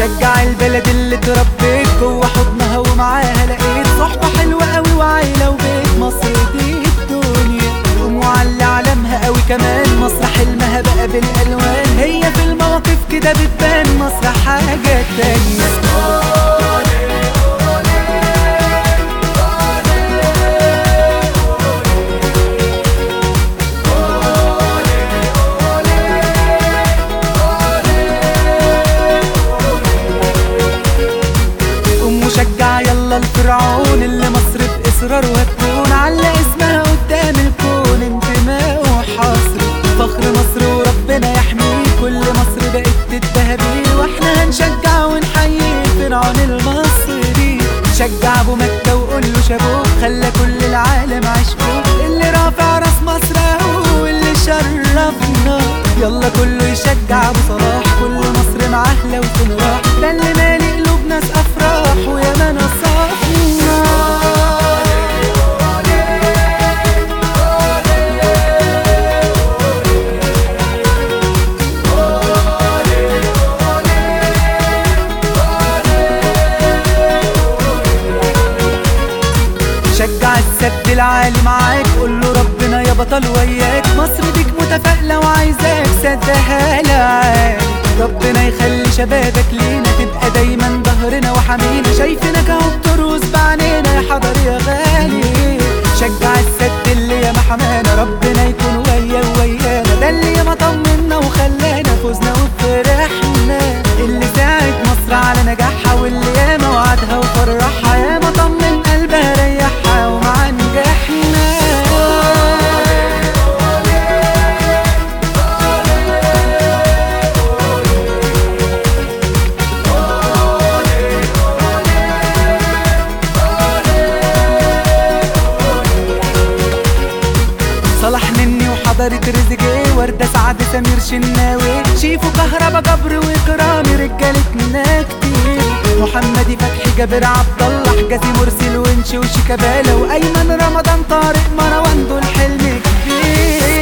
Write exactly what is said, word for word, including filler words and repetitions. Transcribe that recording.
شجع البلد اللي اتربيت جوه حضنها ومعاها لقيت صحبة حلوة قوي وعيلة وبيت. مصر دي الدنيا ومعلي علمها قوي كمان. مصر حلمها بقى بالالوان، هي في المواقف كده بتبان. مصر حاجة تانية. شجع يلا الفرعون اللي مصر بإصرار وهتكون على اسمها قدام الكون. انتماء وحصر فخر مصر وربنا يحميه. كل مصر بقت تتبهبيه واحنا هنشجع ونحيي فرعون المصري. شجع ابو مكة وقول له شابوه، خلى كل العالم عشقوه. اللي رافع راس مصر اهو واللي شرفنا. يلا كله يشجع ابو صلاح، كل مصر معاه لو تنراح. ده اللي مالي قلوب ناس افراح ويا ما نصفنا. شجع السد العالي معاك، قول له ربنا يا بطل وياك. مصر بيك متفائلة وعايزاك سدها لعالي. ربنا يخلي شبابك لينا، تبقى دايما ظهرنا وحمينا. شايفينك اهو بترقص بعينينا يا حضر يا غالي. شجع السد اللي ياما حمانا، ربنا يكون ويا ويانا. ده اللي ياما طمنا وخلانا فوزنا وفرحنا. اللي ساعد مصر على نجاحها واللي ياما وعدها وفرحها. ياما طمن قلبها ريحها ومع نجاحنا. صلاح مني وحضرت رزقي، وردة سعد سمير شناوي. شيفو كهربا جبر وكرامي رجالتنا كتير. محمدي فتحي جابر عبد الله حجازي مرسي الونش وشيكابالا وايمن رمضان طارق مروان. دول حلم كبير.